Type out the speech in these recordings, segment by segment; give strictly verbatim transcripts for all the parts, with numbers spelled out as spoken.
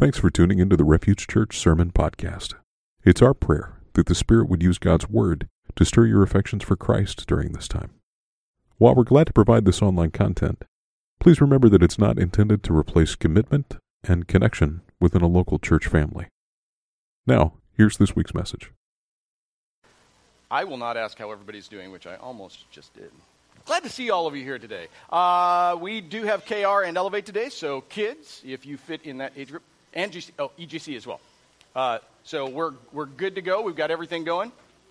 Thanks for tuning into the Refuge Church Sermon Podcast. It's our prayer that the Spirit would use God's Word to stir your affections for Christ during this time. While we're glad to provide this online content, please remember that it's not intended to replace commitment and connection within a local church family. Now, here's this week's message. I will not ask how everybody's doing, which I almost just did. Glad to see all of you here today. Uh, we do have K R and Elevate today, so kids, if you fit in that age group, and G C, oh, E G C as well. Uh, so we're we're good to go. We've got everything going.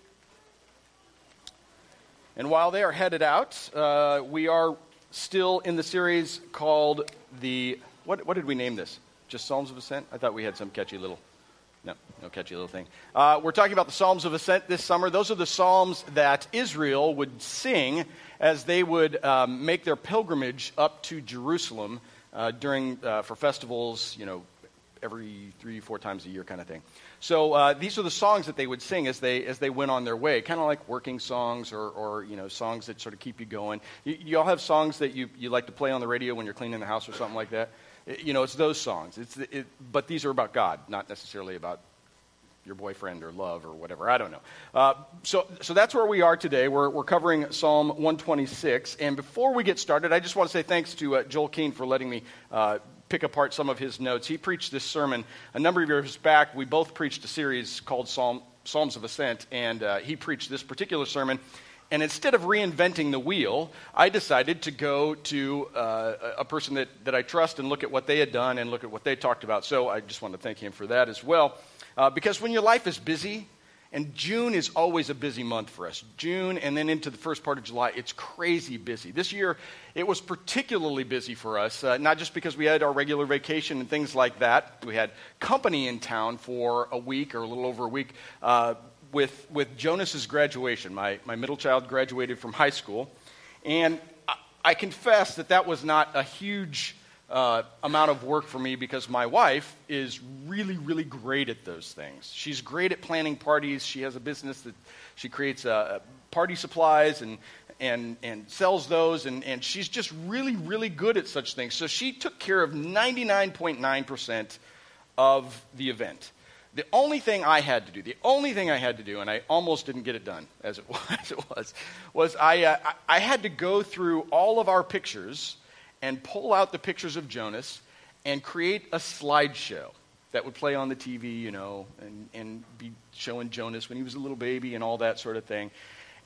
And while they are headed out, uh, we are still in the series called the, what what did we name this? Just Psalms of Ascent? I thought we had some catchy little, no, no catchy little thing. Uh, we're talking about the Psalms of Ascent this summer. Those are the psalms that Israel would sing as they would um, make their pilgrimage up to Jerusalem uh, during, uh, for festivals, you know, every three, four times a year kind of thing. So uh, these are the songs that they would sing as they as they went on their way, kind of like working songs or, or you know songs that sort of keep you going. You, you all have songs that you, you like to play on the radio when you're cleaning the house or something like that. It, you know, it's those songs. It's it, but these are about God, not necessarily about your boyfriend or love or whatever. I don't know. Uh, so so that's where we are today. We're we're covering Psalm one twenty-six. And before we get started, I just want to say thanks to uh, Joel Keane for letting me uh, pick apart some of his notes. He preached this sermon a number of years back. We both preached a series called Psalm, Psalms of Ascent, and uh, he preached this particular sermon. And instead of reinventing the wheel, I decided to go to uh, a person that, that I trust and look at what they had done and look at what they talked about. So I just want to thank him for that as well. Uh, because when your life is busy, and June is always a busy month for us. June and then into the first part of July, it's crazy busy. This year, it was particularly busy for us, uh, not just because we had our regular vacation and things like that. We had company in town for a week or a little over a week uh, with with Jonas's graduation. My, my middle child graduated from high school. And I, I confess that that was not a huge Uh, amount of work for me because my wife is really, really great at those things. She's great at planning parties. She has a business that she creates uh, party supplies and and and sells those, and, and she's just really, really good at such things. So she took care of ninety-nine point nine percent of the event. The only thing I had to do, the only thing I had to do, and I almost didn't get it done as it was, as it was, was I, uh, I I had to go through all of our pictures and pull out the pictures of Jonas and create a slideshow that would play on the T V, you know, and, and be showing Jonas when he was a little baby and all that sort of thing.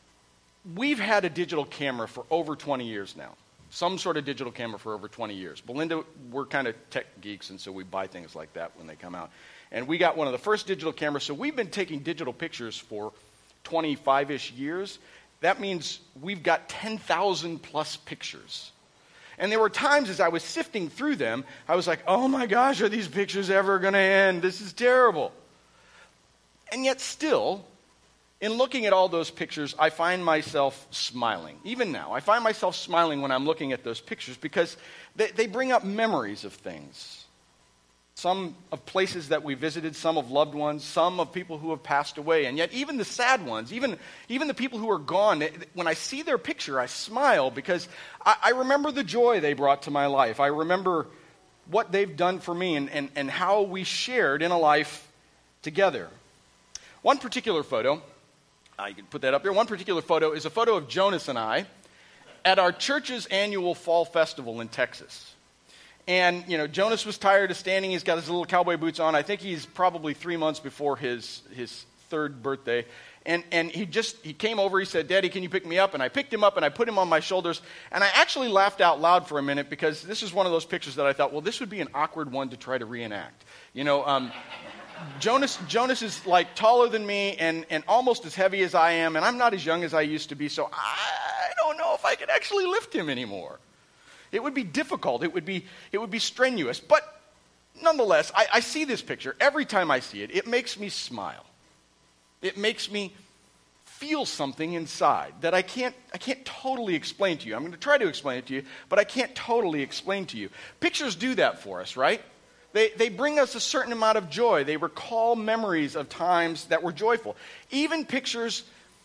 We've had a digital camera for over twenty years now. Some sort of digital camera for over twenty years. Belinda, we're kind of tech geeks, and so we buy things like that when they come out. And we got one of the first digital cameras, so we've been taking digital pictures for twenty-five-ish years. That means we've got ten thousand plus pictures. And there were times as I was sifting through them, I was like, oh my gosh, are these pictures ever going to end? This is terrible. And yet still, in looking at all those pictures, I find myself smiling. Even now, I find myself smiling when I'm looking at those pictures because they, they bring up memories of things. Some of places that we visited, some of loved ones, some of people who have passed away. And yet even the sad ones, even, even the people who are gone, when I see their picture, I smile because I, I remember the joy they brought to my life. I remember what they've done for me and, and, and how we shared in a life together. One particular photo, I can put that up there, one particular photo is a photo of Jonas and I at our church's annual fall festival in Texas. And, you know, Jonas was tired of standing. He's got his little cowboy boots on. I think he's probably three months before his his third birthday. And and he just, he came over. He said, Daddy, can you pick me up? And I picked him up and I put him on my shoulders. And I actually laughed out loud for a minute because this is one of those pictures that I thought, well, this would be an awkward one to try to reenact. You know, um, Jonas Jonas is like taller than me and, and almost as heavy as I am. And I'm not as young as I used to be. So I don't know if I could actually lift him anymore. It would be difficult. It would be it would be strenuous. But nonetheless, I, I see this picture. Every time I see it, it makes me smile. It makes me feel something inside that I can't I can't totally explain to you. I'm going to try to explain it to you, but I can't totally explain to you. Pictures do that for us, right? They they bring us a certain amount of joy. They recall memories of times that were joyful. Even pictures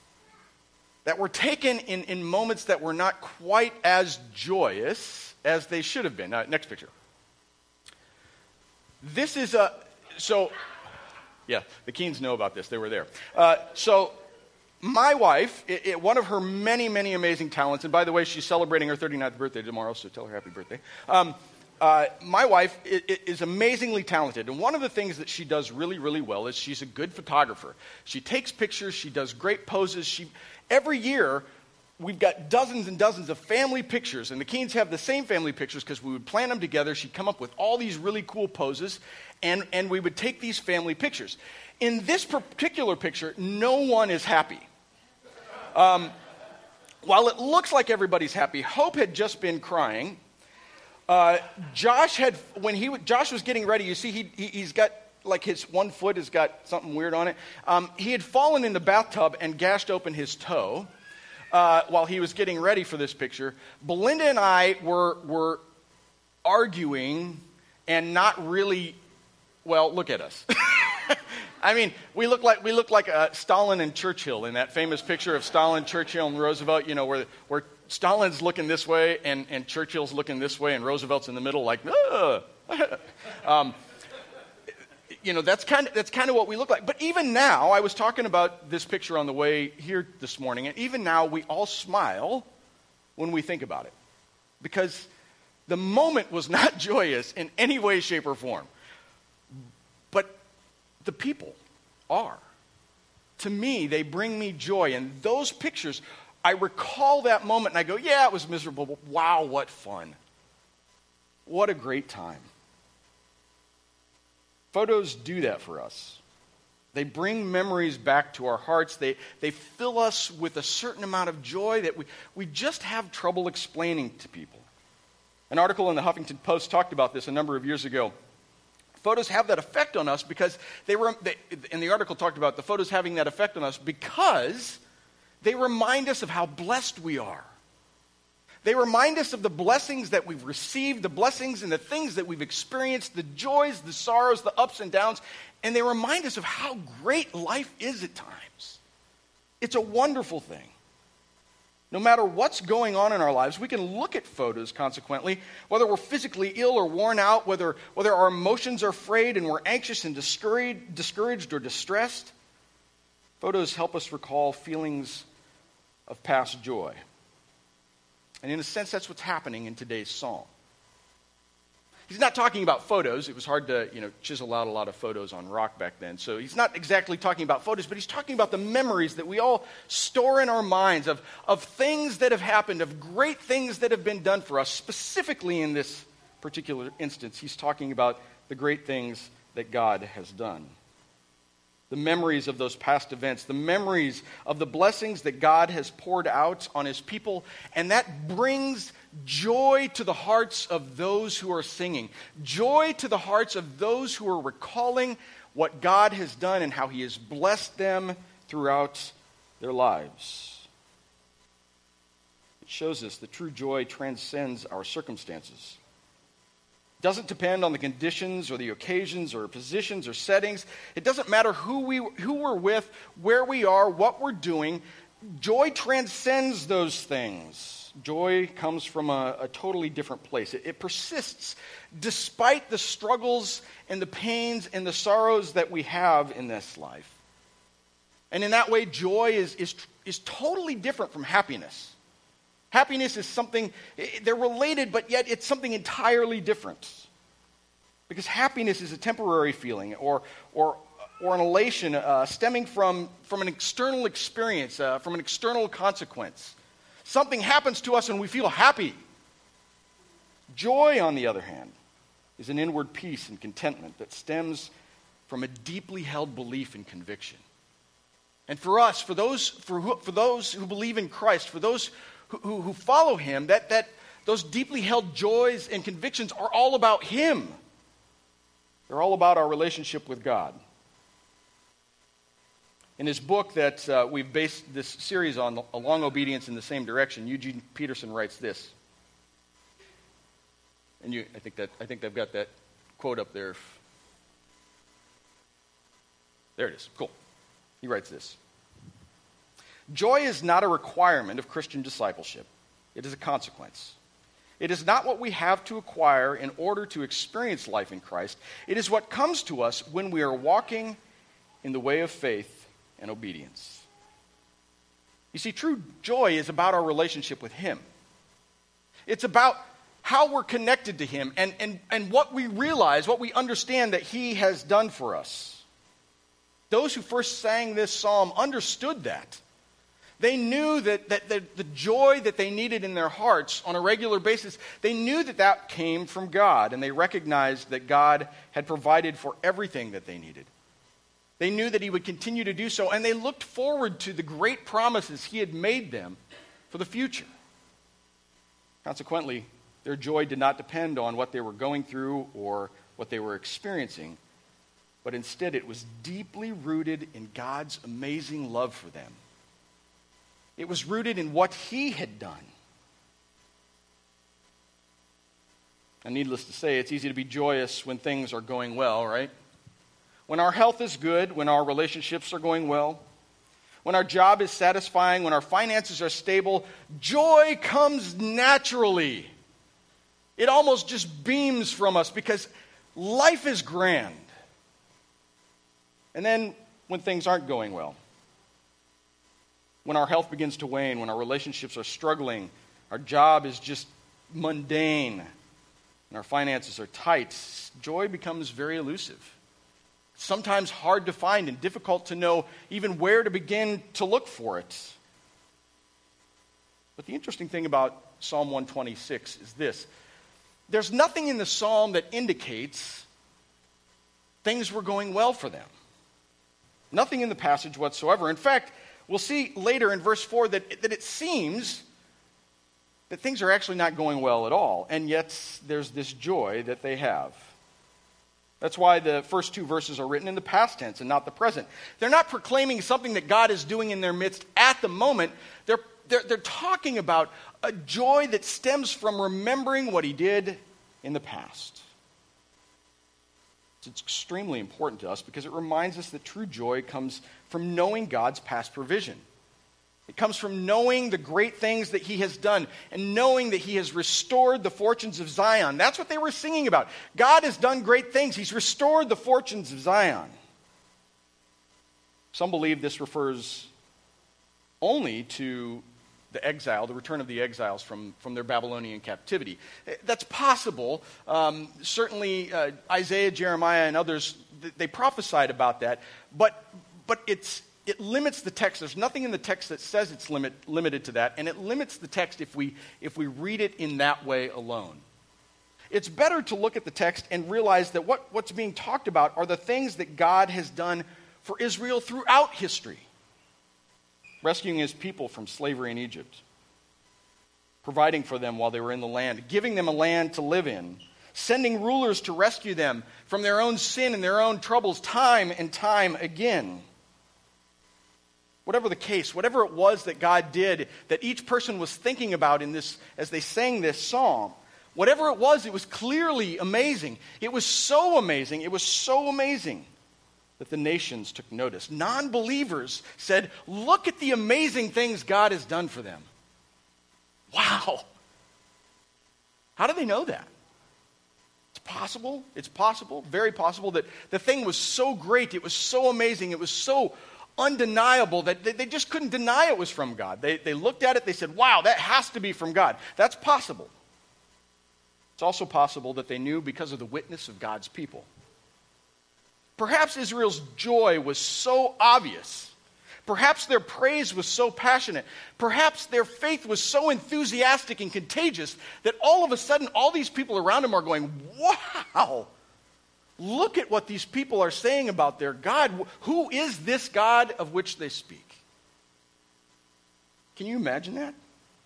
that were taken in, in moments that were not quite as joyous as they should have been. Uh, next picture. This is a, so, yeah, the Keens know about this. They were there. Uh, so, my wife, it, it, one of her many, many amazing talents, and by the way, she's celebrating her thirty-ninth birthday tomorrow, so tell her happy birthday. Um, uh, my wife it, it is amazingly talented, and one of the things that she does really, really well is she's a good photographer. She takes pictures, she does great poses. She every year, we've got dozens and dozens of family pictures, and the Keens have the same family pictures because we would plan them together. She'd come up with all these really cool poses, and, and we would take these family pictures. In this particular picture, no one is happy. Um, while it looks like everybody's happy, Hope had just been crying. Uh, Josh had, when he Josh was getting ready, you see, he, he he's got like his one foot has got something weird on it. Um, he had fallen in the bathtub and gashed open his toe uh, while he was getting ready for this picture. Belinda and I were were arguing and not really. Well, look at us. I mean, we look like we look like uh, Stalin and Churchill in that famous picture of Stalin, Churchill, and Roosevelt. You know, where where Stalin's looking this way and, and Churchill's looking this way, and Roosevelt's in the middle, like, ugh. um, you know, that's kind of that's kind of what we look like. But even now, I was talking about this picture on the way here this morning, and even now, we all smile when we think about it, because the moment was not joyous in any way, shape, or form. But the people are. To me, they bring me joy. And those pictures, I recall that moment and I go, yeah, it was miserable, but wow, what fun. What a great time. Photos do that for us. They bring memories back to our hearts. They, they fill us with a certain amount of joy that we, we just have trouble explaining to people. An article in the Huffington Post talked about this a number of years ago. Photos have that effect on us because they were, they, and the article talked about the photos having that effect on us because they remind us of how blessed we are. They remind us of the blessings that we've received, the blessings and the things that we've experienced, the joys, the sorrows, the ups and downs, and they remind us of how great life is at times. It's a wonderful thing. No matter what's going on in our lives, we can look at photos, consequently, whether we're physically ill or worn out, whether, whether our emotions are frayed and we're anxious and discouraged, discouraged or distressed. Photos help us recall feelings of past joy. And in a sense, that's what's happening in today's psalm. He's not talking about photos. It was hard to, you know, chisel out a lot of photos on rock back then. So he's not exactly talking about photos, but he's talking about the memories that we all store in our minds of, of things that have happened, of great things that have been done for us. Specifically in this particular instance, he's talking about the great things that God has done. The memories of those past events, the memories of the blessings that God has poured out on his people, and that brings joy to the hearts of those who are singing, joy to the hearts of those who are recalling what God has done and how he has blessed them throughout their lives. It shows us that true joy transcends our circumstances. Doesn't depend on the conditions or the occasions or positions or settings. It doesn't matter who we who we're with, where we are, what we're doing. Joy transcends those things. Joy comes from a, a totally different place. It, it persists despite the struggles and the pains and the sorrows that we have in this life. And in that way, joy is is is totally different from happiness. Happiness is something, they're related, but yet it's something entirely different. Because happiness is a temporary feeling or or or an elation uh, stemming from, from an external experience, uh, from an external consequence. Something happens to us and we feel happy. Joy, on the other hand, is an inward peace and contentment that stems from a deeply held belief and conviction. And for us, for those, for who, for those who believe in Christ, for those Who, who follow him, that, that those deeply held joys and convictions are all about him. They're all about our relationship with God. In his book that uh, we've based this series on, A Long Obedience in the Same Direction, Eugene Peterson writes this. And you, I think that I think they've got that quote up there. There it is. Cool. He writes this. Joy is not a requirement of Christian discipleship. It is a consequence. It is not what we have to acquire in order to experience life in Christ. It is what comes to us when we are walking in the way of faith and obedience. You see, true joy is about our relationship with Him. It's about how we're connected to Him and, and, and what we realize, what we understand that He has done for us. Those who first sang this psalm understood that. They knew that, that, that the joy that they needed in their hearts on a regular basis, they knew that that came from God, and they recognized that God had provided for everything that they needed. They knew that He would continue to do so, and they looked forward to the great promises He had made them for the future. Consequently, their joy did not depend on what they were going through or what they were experiencing, but instead it was deeply rooted in God's amazing love for them. It was rooted in what He had done. And needless to say, it's easy to be joyous when things are going well, right? When our health is good, when our relationships are going well, when our job is satisfying, when our finances are stable, joy comes naturally. It almost just beams from us because life is grand. And then when things aren't going well, when our health begins to wane, when our relationships are struggling, our job is just mundane, and our finances are tight, joy becomes very elusive. Sometimes hard to find and difficult to know even where to begin to look for it. But the interesting thing about Psalm one twenty-six is this. There's nothing in the psalm that indicates things were going well for them. Nothing in the passage whatsoever. In fact, we'll see later in verse four that, that it seems that things are actually not going well at all, and yet there's this joy that they have. That's why the first two verses are written in the past tense and not the present. They're not proclaiming something that God is doing in their midst at the moment. They're, they're, they're talking about a joy that stems from remembering what He did in the past. It's extremely important to us because it reminds us that true joy comes from knowing God's past provision. It comes from knowing the great things that He has done and knowing that He has restored the fortunes of Zion. That's what they were singing about. God has done great things. He's restored the fortunes of Zion. Some believe this refers only to the exile, the return of the exiles from, from their Babylonian captivity. That's possible. Um, certainly uh, Isaiah, Jeremiah, and others, they prophesied about that. But, but it's It limits the text. There's nothing in the text that says it's limit, limited to that, and it limits the text if we, if we read it in that way alone. It's better to look at the text and realize that what, what's being talked about are the things that God has done for Israel throughout history. Rescuing His people from slavery in Egypt, providing for them while they were in the land, giving them a land to live in, sending rulers to rescue them from their own sin and their own troubles time and time again. Whatever the case, whatever it was that God did, that each person was thinking about in this as they sang this psalm, whatever it was, it was clearly amazing. It was so amazing, it was so amazing that the nations took notice. Non-believers said, look at the amazing things God has done for them. Wow. How do they know that? It's possible, it's possible, very possible that the thing was so great, it was so amazing, it was so undeniable that they just couldn't deny it was from God. They, they looked at it, they said, wow, that has to be from God. That's possible. It's also possible that they knew because of the witness of God's people. Perhaps Israel's joy was so obvious. Perhaps their praise was so passionate. Perhaps their faith was so enthusiastic and contagious that all of a sudden all these people around them are going, wow, look at what these people are saying about their God. Who is this God of which they speak? Can you imagine that?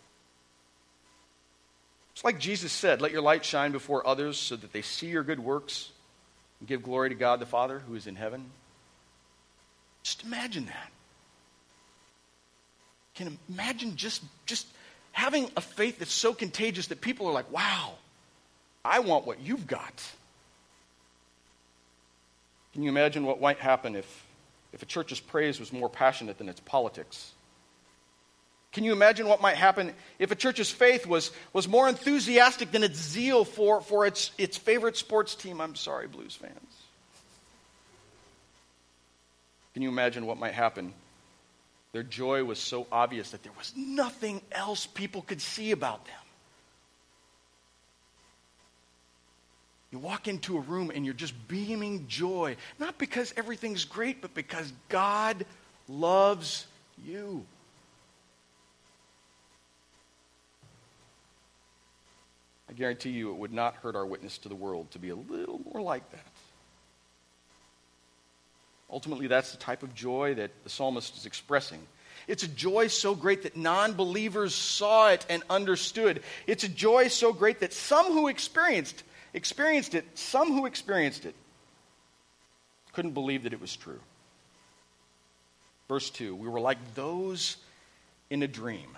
It's like Jesus said, let your light shine before others so that they see your good works and give glory to God the Father who is in heaven. Just imagine that. Can you imagine just, just having a faith that's so contagious that people are like, wow, I want what you've got. Can you imagine what might happen if, if a church's praise was more passionate than its politics? Can you imagine what might happen if a church's faith was, was more enthusiastic than its zeal for, for its, its favorite sports team? I'm sorry, Blues fans. Can you imagine what might happen? Their joy was so obvious that there was nothing else people could see about them. You walk into a room and you're just beaming joy, not because everything's great, but because God loves you. I guarantee you it would not hurt our witness to the world to be a little more like that. Ultimately, that's the type of joy that the psalmist is expressing. It's a joy so great that non-believers saw it and understood. It's a joy so great that some who experienced experienced it, some who experienced it couldn't believe that it was true. Verse two, we were like those in a dream.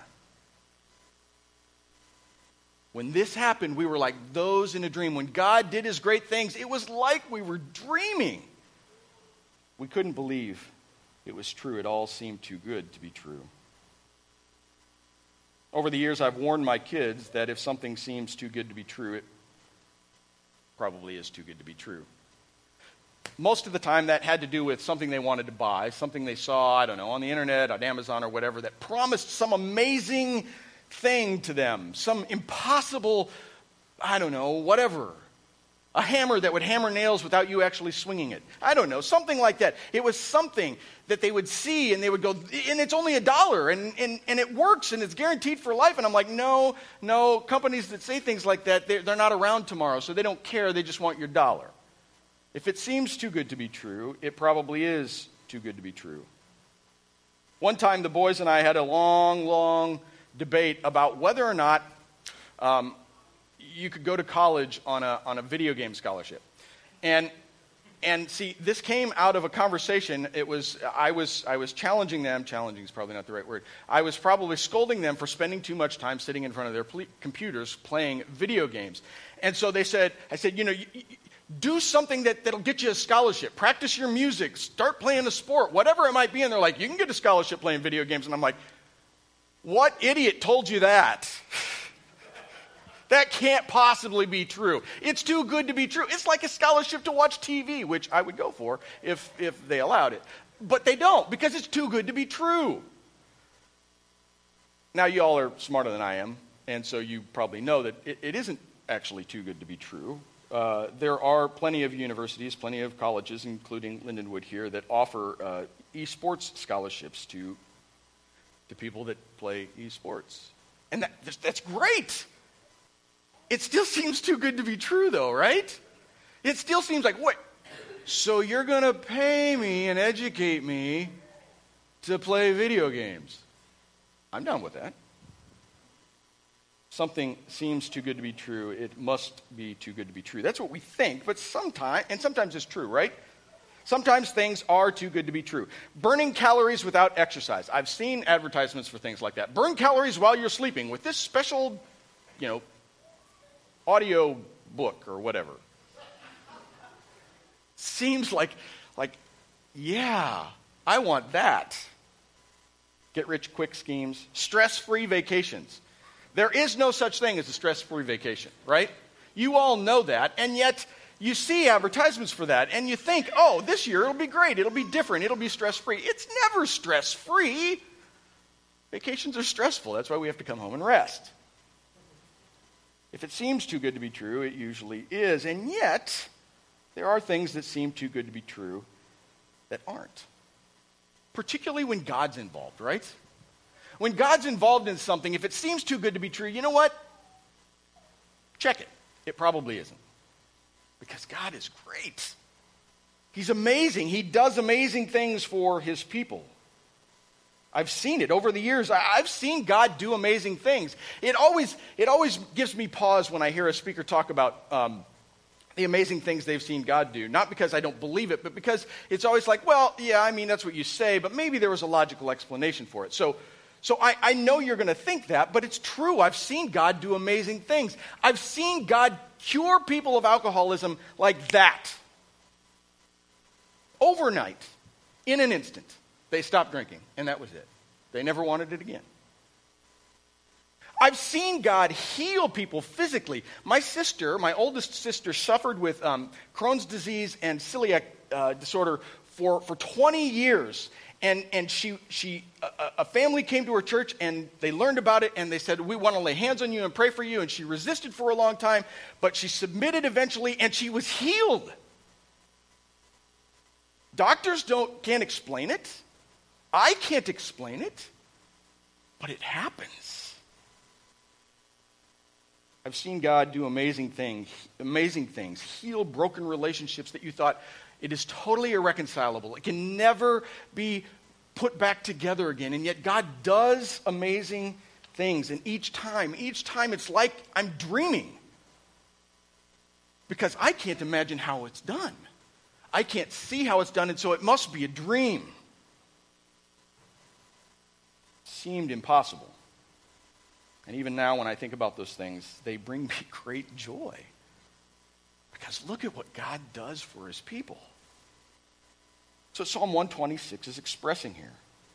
When this happened, we were like those in a dream. When God did his great things, it was like we were dreaming. We couldn't believe it was true. It all seemed too good to be true. Over the years, I've warned my kids that if something seems too good to be true, it probably is too good to be true. Most of the time, that had to do with something they wanted to buy, something they saw, I don't know, on the internet, on Amazon or whatever, that promised some amazing thing to them, some impossible, I don't know, whatever. A hammer that would hammer nails without you actually swinging it. I don't know, something like that. It was something that they would see and they would go, and it's only a dollar, and, and, and it works, and it's guaranteed for life. And I'm like, no, no, companies that say things like that, they're, they're not around tomorrow, so they don't care, they just want your dollar. If it seems too good to be true, it probably is too good to be true. One time, the boys and I had a long, long debate about whether or not um, you could go to college on a on a video game scholarship. And and see, this came out of a conversation. It was I was I was challenging them, challenging is probably not the right word. I was probably scolding them for spending too much time sitting in front of their ple- computers playing video games. And so they said, I said, you know, you, you, do something that, that'll get you a scholarship. Practice your music, start playing a sport, whatever it might be. And they're like, you can get a scholarship playing video games. And I'm like, what idiot told you that? That can't possibly be true. It's too good to be true. It's like a scholarship to watch T V, which I would go for if, if they allowed it. But they don't, because it's too good to be true. Now, you all are smarter than I am, and so you probably know that it, it isn't actually too good to be true. Uh, there are plenty of universities, plenty of colleges, including Lindenwood here, that offer uh, esports scholarships to, to people that play esports. And that, that's great. It still seems too good to be true, though, right? It still seems like, what? So you're going to pay me and educate me to play video games? I'm down with that. Something seems too good to be true. It must be too good to be true. That's what we think, but sometimes, and sometimes it's true, right? Sometimes things are too good to be true. Burning calories without exercise. I've seen advertisements for things like that. Burn calories while you're sleeping with this special, you know, audio book or whatever. Seems like, like, yeah, I want that. Get rich quick schemes. Stress-free vacations. There is no such thing as a stress-free vacation, right? You all know that, and yet you see advertisements for that, and you think, oh, this year it'll be great, it'll be different, it'll be stress-free. It's never stress-free. Vacations are stressful. That's why we have to come home and rest. If it seems too good to be true, it usually is. And yet, there are things that seem too good to be true that aren't. Particularly when God's involved, right? When God's involved in something, if it seems too good to be true, you know what? Check it. It probably isn't. Because God is great. He's amazing. He does amazing things for his people. I've seen it over the years. I've seen God do amazing things. It always, it always gives me pause when I hear a speaker talk about um, the amazing things they've seen God do. Not because I don't believe it, but because it's always like, well, yeah, I mean, that's what you say, but maybe there was a logical explanation for it. So, so I, I know you're going to think that, but it's true. I've seen God do amazing things. I've seen God cure people of alcoholism like that. Overnight, in an instant. They stopped drinking, and that was it. They never wanted it again. I've seen God heal people physically. My sister, my oldest sister, suffered with um, Crohn's disease and celiac uh, disorder for, for twenty years. And, and she, she, a, a family came to her church, and they learned about it, and they said, we want to lay hands on you and pray for you. And she resisted for a long time, but she submitted eventually, and she was healed. Doctors don't, can't explain it. I can't explain it, but it happens. I've seen God do amazing things, amazing things, heal broken relationships that you thought it is totally irreconcilable. It can never be put back together again. And yet God does amazing things. And each time, each time it's like I'm dreaming. Because I can't imagine how it's done. I can't see how it's done, and so it must be a dream. It seemed impossible. And even now, when I think about those things, they bring me great joy. Because look at what God does for his people. So Psalm one twenty-six is expressing here.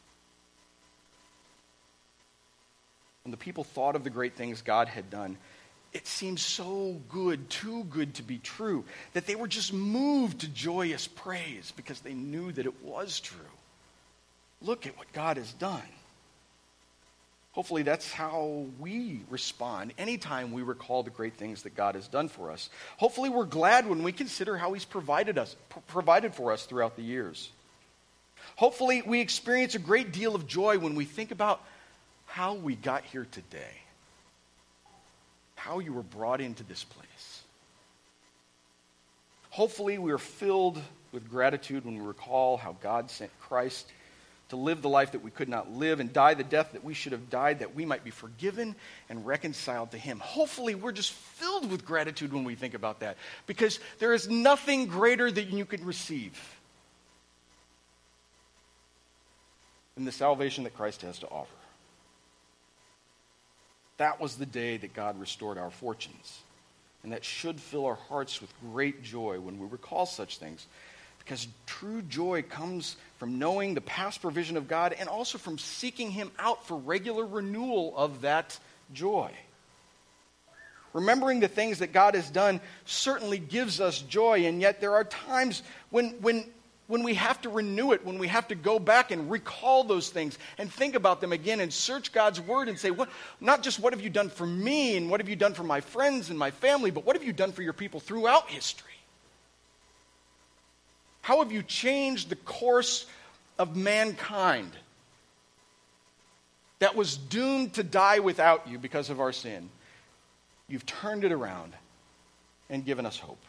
When the people thought of the great things God had done, it seemed so good, too good to be true, that they were just moved to joyous praise because they knew that it was true. Look at what God has done. Hopefully that's how we respond anytime we recall the great things that God has done for us. Hopefully we're glad when we consider how he's provided us, p- provided for us throughout the years. Hopefully we experience a great deal of joy when we think about how we got here today. How you were brought into this place. Hopefully we are filled with gratitude when we recall how God sent Christ to live the life that we could not live and die the death that we should have died, that we might be forgiven and reconciled to him. Hopefully we're just filled with gratitude when we think about that, because there is nothing greater that you can receive than the salvation that Christ has to offer. That was the day that God restored our fortunes, and that should fill our hearts with great joy when we recall such things. Because true joy comes from knowing the past provision of God and also from seeking him out for regular renewal of that joy. Remembering the things that God has done certainly gives us joy, and yet there are times when, when, when we have to renew it, when we have to go back and recall those things and think about them again and search God's word and say, what, not just what have you done for me and what have you done for my friends and my family, but what have you done for your people throughout history? How have you changed the course of mankind that was doomed to die without you because of our sin? You've turned it around and given us hope.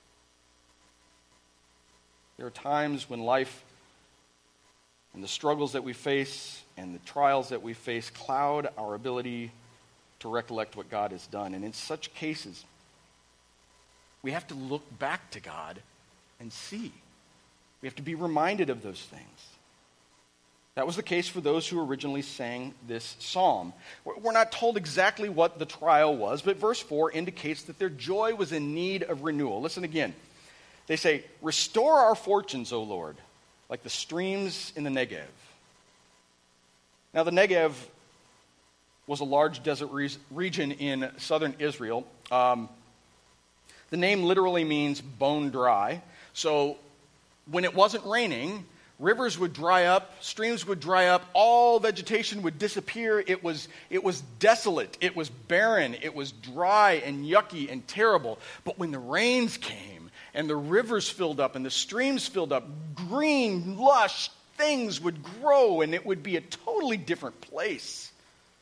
There are times when life and the struggles that we face and the trials that we face cloud our ability to recollect what God has done. And in such cases, we have to look back to God and see. We have to be reminded of those things. That was the case for those who originally sang this psalm. We're not told exactly what the trial was, but verse four indicates that their joy was in need of renewal. Listen again. They say, "Restore our fortunes, O Lord, like the streams in the Negev." Now, the Negev was a large desert re- region in southern Israel. Um, the name literally means bone dry. So, when it wasn't raining, rivers would dry up, streams would dry up, all vegetation would disappear. It was, it was desolate, it was barren, it was dry and yucky and terrible. But when the rains came and the rivers filled up and the streams filled up, green, lush things would grow and it would be a totally different place.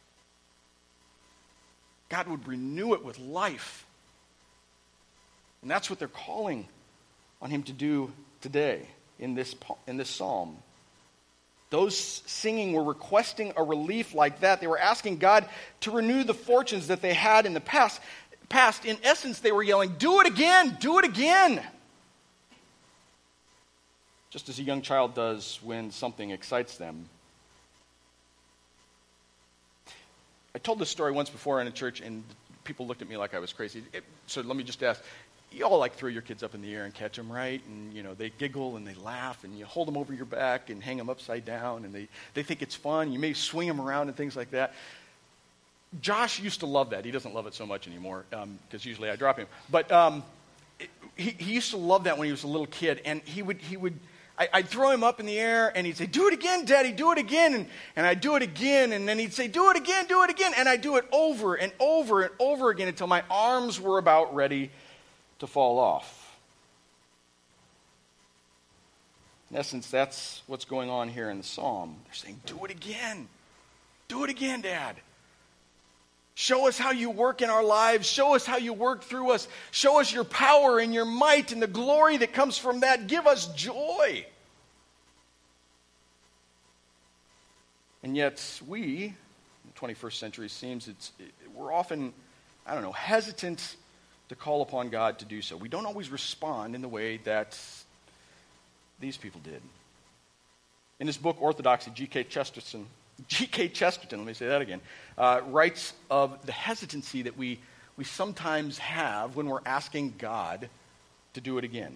God would renew it with life. And that's what they're calling on him to do today in this in this psalm. Those singing were requesting a relief like that. They were asking God to renew the fortunes that they had in the past. Past, in essence, they were yelling, "Do it again! Do it again!" Just as a young child does when something excites them. I told this story once before in a church, and people looked at me like I was crazy. It, so let me just ask. You all like throw your kids up in the air and catch them, right? And, you know, they giggle and they laugh and you hold them over your back and hang them upside down and they, they think it's fun. You may swing them around and things like that. Josh used to love that. He doesn't love it so much anymore because um, usually I drop him. But um, it, he, he used to love that when he was a little kid. And he would, he would I, I'd throw him up in the air and he'd say, do it again, Daddy, do it again. And, and I'd do it again. And then he'd say, do it again, do it again. And I'd do it over and over and over again until my arms were about ready to fall off. In essence, that's what's going on here in the psalm. They're saying, do it again. Do it again, Dad. Show us how you work in our lives. Show us how you work through us. Show us your power and your might and the glory that comes from that. Give us joy. And yet we, in the twenty-first century, it seems it's, it, we're often, I don't know, hesitant to call upon God to do so. We don't always respond in the way that these people did. In his book, Orthodoxy, G K Chesterton G K Chesterton, let me say that again, uh, writes of the hesitancy that we, we sometimes have when we're asking God to do it again.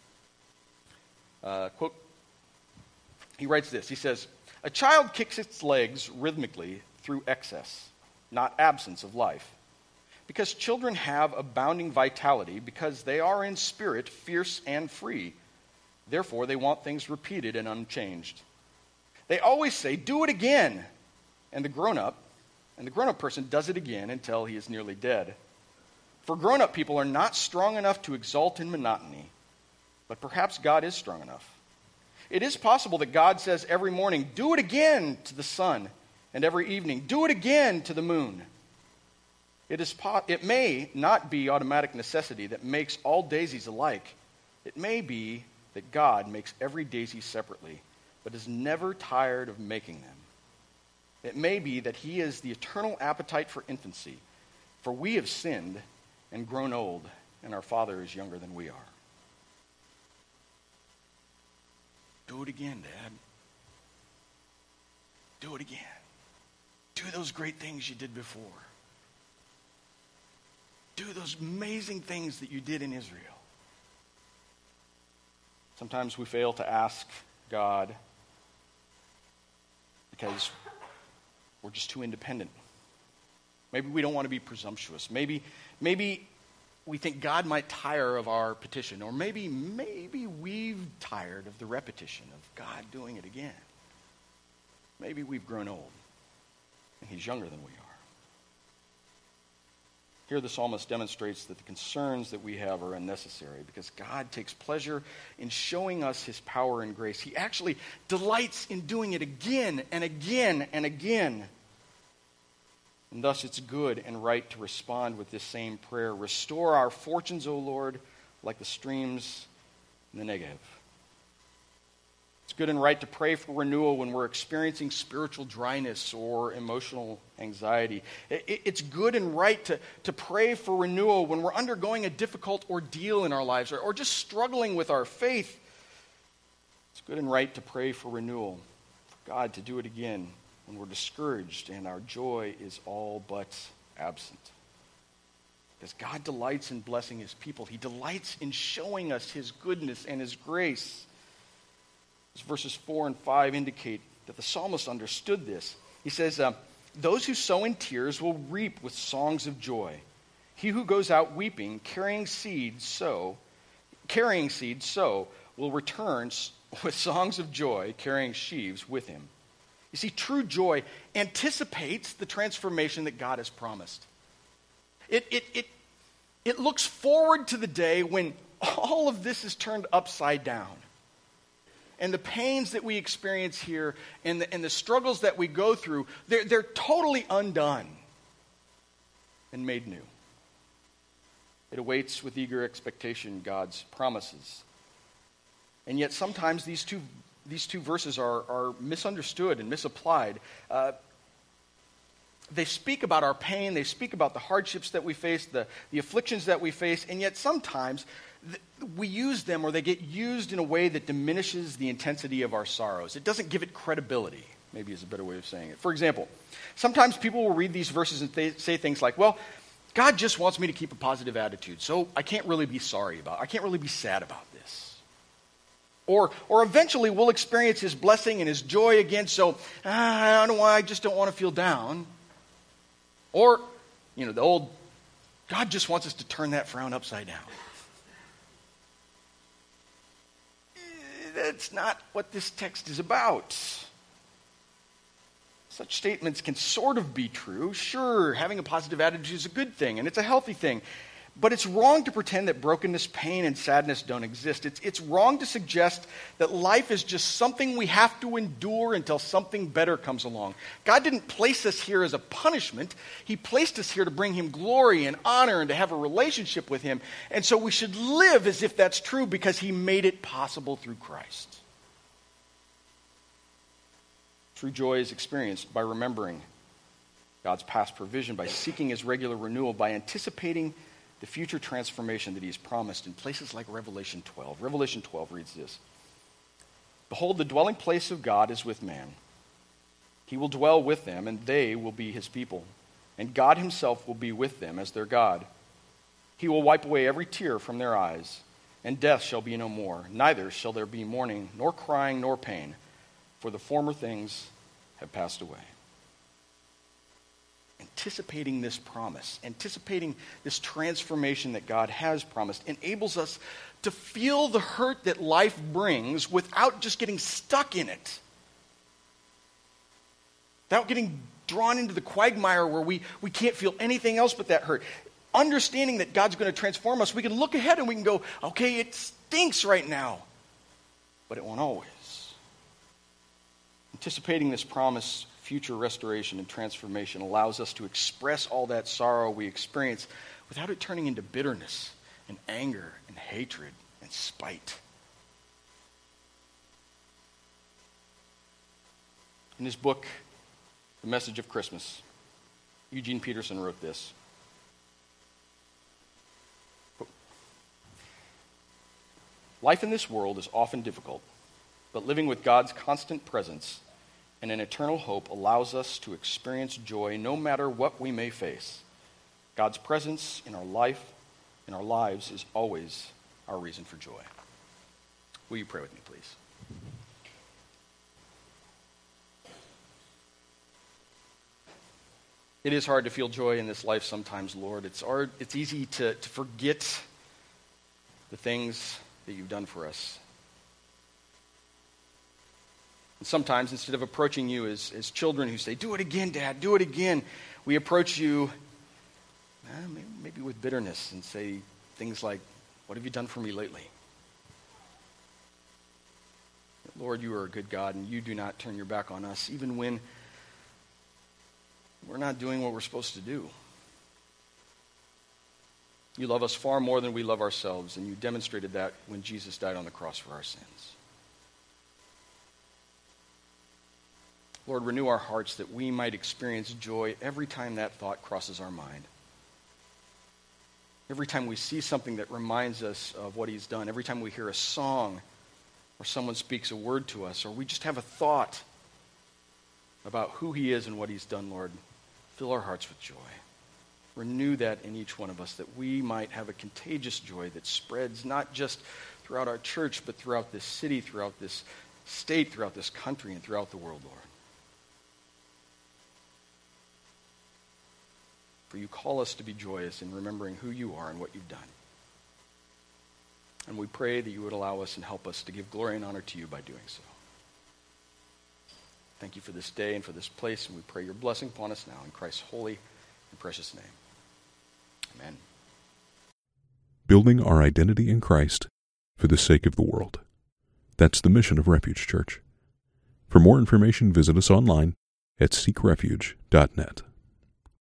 Uh, quote, he writes this, he says, a child kicks its legs rhythmically through excess, not absence of life. Because children have abounding vitality, because they are in spirit fierce and free. Therefore, they want things repeated and unchanged. They always say, do it again. And the grown-up, and the grown-up person does it again until he is nearly dead. For grown-up people are not strong enough to exult in monotony, but perhaps God is strong enough. It is possible that God says every morning, do it again to the sun, and every evening, do it again to the moon. It is po- it may not be automatic necessity that makes all daisies alike. It may be that God makes every daisy separately, but is never tired of making them. It may be that he is the eternal appetite for infancy, for we have sinned and grown old, and our Father is younger than we are. Do it again, Dad. Do it again. Do those great things you did before. Do those amazing things that you did in Israel. Sometimes we fail to ask God because we're just too independent. Maybe we don't want to be presumptuous. Maybe, maybe we think God might tire of our petition. Or maybe, maybe we've tired of the repetition of God doing it again. Maybe we've grown old, and he's younger than we are. Here the psalmist demonstrates that the concerns that we have are unnecessary because God takes pleasure in showing us his power and grace. He actually delights in doing it again and again and again. And thus it's good and right to respond with this same prayer. Restore our fortunes, O Lord, like the streams in the Negev. It's good and right to pray for renewal when we're experiencing spiritual dryness or emotional anxiety. It's good and right to, to pray for renewal when we're undergoing a difficult ordeal in our lives or, or just struggling with our faith. It's good and right to pray for renewal, for God to do it again when we're discouraged and our joy is all but absent. Because God delights in blessing his people. He delights in showing us his goodness and his grace. As verses four and five indicate that the psalmist understood this. He says, uh, those who sow in tears will reap with songs of joy. He who goes out weeping, carrying seed, sow, carrying seed, sow, will return with songs of joy, carrying sheaves with him. You see, true joy anticipates the transformation that God has promised. It, it, it, it looks forward to the day when all of this is turned upside down. And the pains that we experience here and the, and the struggles that we go through, they're, they're totally undone and made new. It awaits with eager expectation God's promises. And yet sometimes these two, these two verses are, are misunderstood and misapplied. Uh, they speak about our pain, they speak about the hardships that we face, the, the afflictions that we face, and yet sometimes we use them or they get used in a way that diminishes the intensity of our sorrows. It doesn't give it credibility, maybe is a better way of saying it. For example, sometimes people will read these verses and th- say things like, well, God just wants me to keep a positive attitude, so I can't really be sorry about it. I can't really be sad about this. Or, or eventually we'll experience his blessing and his joy again, so ah, I don't know why, I just don't want to feel down. Or, you know, the old, God just wants us to turn that frown upside down. That's not what this text is about. Such statements can sort of be true. Sure, having a positive attitude is a good thing, and it's a healthy thing. But it's wrong to pretend that brokenness, pain, and sadness don't exist. It's, it's wrong to suggest that life is just something we have to endure until something better comes along. God didn't place us here as a punishment. He placed us here to bring him glory and honor and to have a relationship with him. And so we should live as if that's true because he made it possible through Christ. True joy is experienced by remembering God's past provision, by seeking his regular renewal, by anticipating the future transformation that he has promised in places like Revelation twelve. Revelation twelve reads this. Behold, the dwelling place of God is with man. He will dwell with them, and they will be his people. And God himself will be with them as their God. He will wipe away every tear from their eyes, and death shall be no more. Neither shall there be mourning, nor crying, nor pain, for the former things have passed away. Anticipating this promise, anticipating this transformation that God has promised, enables us to feel the hurt that life brings without just getting stuck in it. Without getting drawn into the quagmire where we, we can't feel anything else but that hurt. Understanding that God's going to transform us, we can look ahead and we can go, okay, it stinks right now, but it won't always. Anticipating this promise, future restoration and transformation allows us to express all that sorrow we experience without it turning into bitterness and anger and hatred and spite. In his book, The Message of Christmas, Eugene Peterson wrote this. Life in this world is often difficult, but living with God's constant presence and an eternal hope allows us to experience joy no matter what we may face. God's presence in our life, in our lives, is always our reason for joy. Will you pray with me, please? It is hard to feel joy in this life sometimes, Lord. It's hard, it's easy to, to forget the things that you've done for us. And sometimes, instead of approaching you as, as children who say, do it again, Dad, do it again, we approach you eh, maybe, maybe with bitterness and say things like, what have you done for me lately? Lord, you are a good God, and you do not turn your back on us, even when we're not doing what we're supposed to do. You love us far more than we love ourselves, and you demonstrated that when Jesus died on the cross for our sins. Lord, renew our hearts that we might experience joy every time that thought crosses our mind. Every time we see something that reminds us of what he's done, every time we hear a song or someone speaks a word to us, or we just have a thought about who he is and what he's done, Lord, fill our hearts with joy. Renew that in each one of us, that we might have a contagious joy that spreads not just throughout our church, but throughout this city, throughout this state, throughout this country, and throughout the world, Lord. For you call us to be joyous in remembering who you are and what you've done. And we pray that you would allow us and help us to give glory and honor to you by doing so. Thank you for this day and for this place, and we pray your blessing upon us now in Christ's holy and precious name. Amen. Building our identity in Christ for the sake of the world. That's the mission of Refuge Church. For more information, visit us online at seek refuge dot net.